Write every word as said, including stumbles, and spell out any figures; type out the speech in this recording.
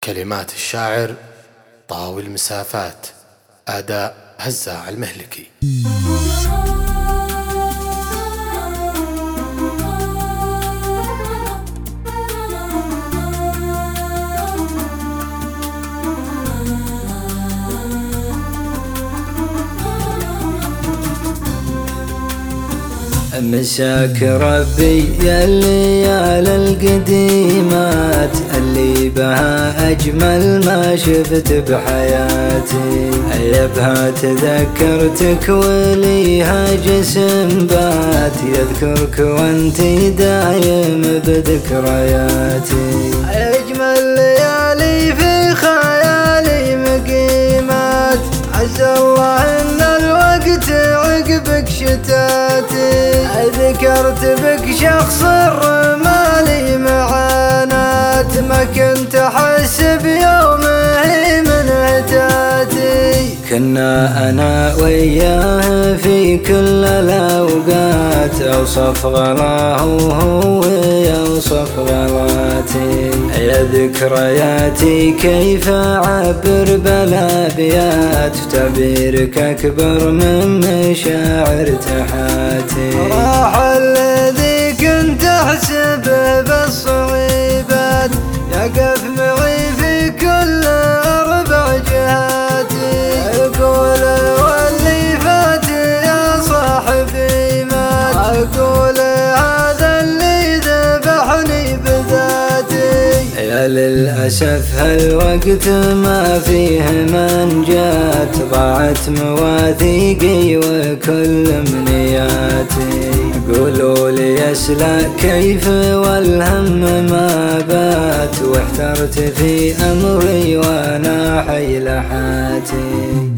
كلمات الشاعر طاوي المسافات، أداء هزاع المهلكي. مساك ربي يا الليالي القديمات اللي بها أجمل ما شفت بحياتي، يبها تذكرتك وليها جسم بات يذكرك وانتي دايم بذكرياتي. أجمل ليالي في خيالي مقيمات، عز الله إن الوقت عقبك شتاتي، ذكرت بك شخص الرمالي معانات، ما كنت أحس بيومه من هتاتي. كنا أنا وياه في كل الأوقات، أوصف غلاه وهو يوصف غلاتي. يا ذكرياتي كيف أعبر بالأبيات، تعبيرك أكبر من مشاعر تحاتي. راح الذي كنت أحسبه بالصعيبات، يقف معي في كل أربع جهاتي. أقول واللي فات يا صاحبي مات، أقول هذا اللي ذبحني بذاتي. يا للأسف هالوقت ما فيه منجات، ضاعت مواثيقي وكل أمنياتي. قولوا لي أسلى كيف والهم ما بات، واحترت في أمري وأنا حي لحاتي.